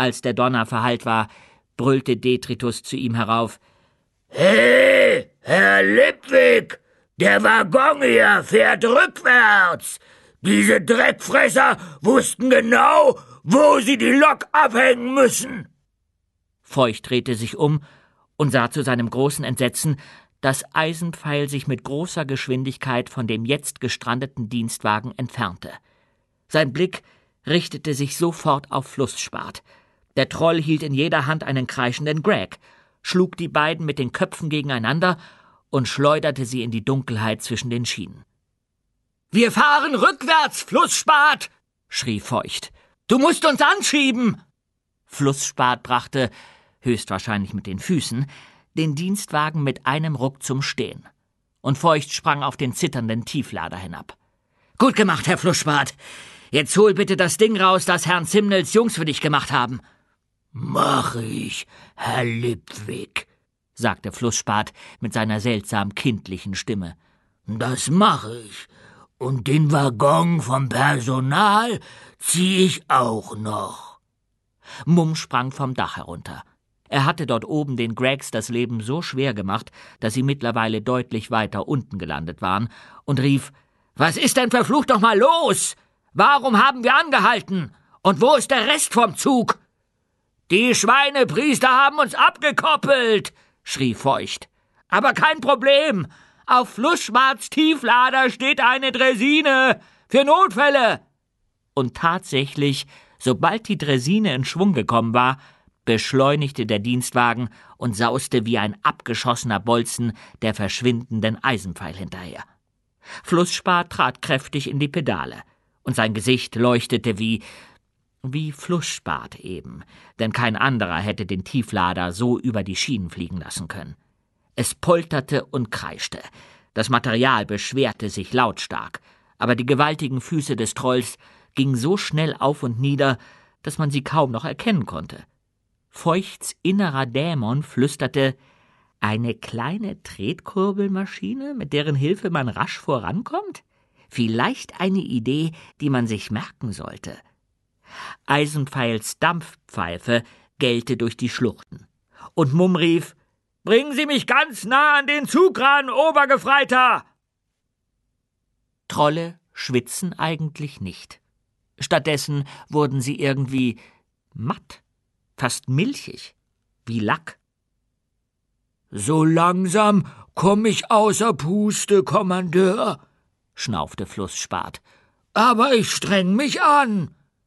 Als der Donner verhallt war, brüllte Detritus zu ihm herauf: »Hey, Herr Lipwig, der Waggon hier fährt rückwärts! Diese Dreckfresser wussten genau, wo sie die Lok abhängen müssen!« Feucht drehte sich um und sah zu seinem großen Entsetzen, dass Eisenpfeil sich mit großer Geschwindigkeit von dem jetzt gestrandeten Dienstwagen entfernte. Sein Blick richtete sich sofort auf Flussspat. Der Troll hielt in jeder Hand einen kreischenden Greg, schlug die beiden mit den Köpfen gegeneinander und schleuderte sie in die Dunkelheit zwischen den Schienen. »Wir fahren rückwärts, Flussspat!« schrie Feucht. »Du musst uns anschieben!« Flussspat brachte, höchstwahrscheinlich mit den Füßen, den Dienstwagen mit einem Ruck zum Stehen. Und Feucht sprang auf den zitternden Tieflader hinab. »Gut gemacht, Herr Flussspat. Jetzt hol bitte das Ding raus, das Herrn Zimnels Jungs für dich gemacht haben.« »Mach ich, Herr Lipwig«, sagte Flussspat mit seiner seltsam kindlichen Stimme. »Das mache ich. Und den Waggon vom Personal zieh ich auch noch.« Mumm sprang vom Dach herunter. Er hatte dort oben den Gregs das Leben so schwer gemacht, dass sie mittlerweile deutlich weiter unten gelandet waren, und rief: »Was ist denn verflucht noch mal los? Warum haben wir angehalten? Und wo ist der Rest vom Zug?« »Die Schweinepriester haben uns abgekoppelt«, schrie Feucht. »Aber kein Problem. Auf Flussschwarz Tieflader steht eine Draisine für Notfälle.« Und tatsächlich, sobald die Draisine in Schwung gekommen war, beschleunigte der Dienstwagen und sauste wie ein abgeschossener Bolzen der verschwindenden Eisenpfeil hinterher. Flussspat trat kräftig in die Pedale, und sein Gesicht leuchtete wie Flussspat eben, denn kein anderer hätte den Tieflader so über die Schienen fliegen lassen können. Es polterte und kreischte, das Material beschwerte sich lautstark, aber die gewaltigen Füße des Trolls gingen so schnell auf und nieder, dass man sie kaum noch erkennen konnte. Feuchts innerer Dämon flüsterte: »Eine kleine Tretkurbelmaschine, mit deren Hilfe man rasch vorankommt? Vielleicht eine Idee, die man sich merken sollte.« Eisenpfeils Dampfpfeife gellte durch die Schluchten, und Mumm rief: »Bringen Sie mich ganz nah an den Zug ran, Obergefreiter!« Trolle schwitzen eigentlich nicht. Stattdessen wurden sie irgendwie matt, fast milchig, wie Lack. »So langsam komm ich außer Puste, Kommandeur«, schnaufte Flussspat. »Aber ich streng mich an.«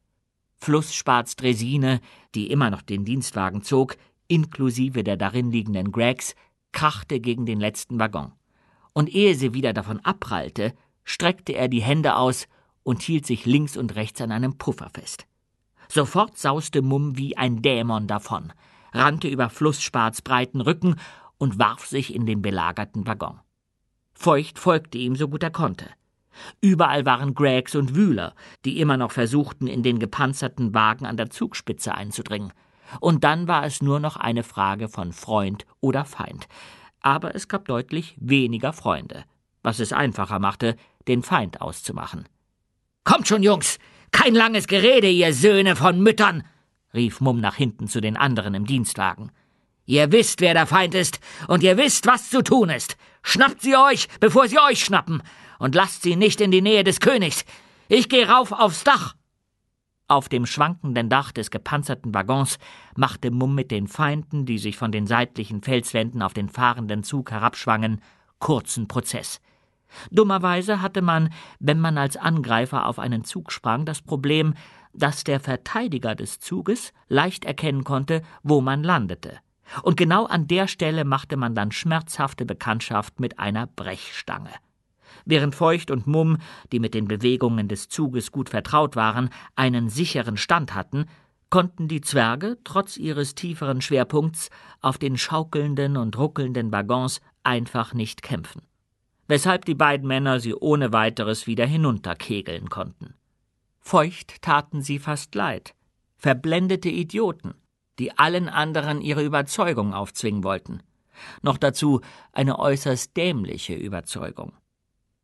Flusspats Draisine, die immer noch den Dienstwagen zog, inklusive der darin liegenden Gregs, krachte gegen den letzten Waggon. Und ehe sie wieder davon abprallte, streckte er die Hände aus und hielt sich links und rechts an einem Puffer fest. Sofort sauste Mumm wie ein Dämon davon, rannte über Flusspats breiten Rücken und warf sich in den belagerten Waggon. Feucht folgte ihm so gut er konnte. Überall waren Gregs und Wühler, die immer noch versuchten, in den gepanzerten Wagen an der Zugspitze einzudringen. Und dann war es nur noch eine Frage von Freund oder Feind. Aber es gab deutlich weniger Freunde, was es einfacher machte, den Feind auszumachen. »Kommt schon, Jungs! Kein langes Gerede, ihr Söhne von Müttern!« rief Mumm nach hinten zu den anderen im Dienstwagen. »Ihr wisst, wer der Feind ist, und ihr wisst, was zu tun ist. Schnappt sie euch, bevor sie euch schnappen, und lasst sie nicht in die Nähe des Königs. Ich gehe rauf aufs Dach.« Auf dem schwankenden Dach des gepanzerten Waggons machte Mumm mit den Feinden, die sich von den seitlichen Felswänden auf den fahrenden Zug herabschwangen, kurzen Prozess. Dummerweise hatte man, wenn man als Angreifer auf einen Zug sprang, das Problem, dass der Verteidiger des Zuges leicht erkennen konnte, wo man landete. Und genau an der Stelle machte man dann schmerzhafte Bekanntschaft mit einer Brechstange. Während Feucht und Mumm, die mit den Bewegungen des Zuges gut vertraut waren, einen sicheren Stand hatten, konnten die Zwerge, trotz ihres tieferen Schwerpunkts, auf den schaukelnden und ruckelnden Waggons einfach nicht kämpfen, weshalb die beiden Männer sie ohne weiteres wieder hinunterkegeln konnten. Feucht taten sie fast leid, verblendete Idioten, die allen anderen ihre Überzeugung aufzwingen wollten. Noch dazu eine äußerst dämliche Überzeugung.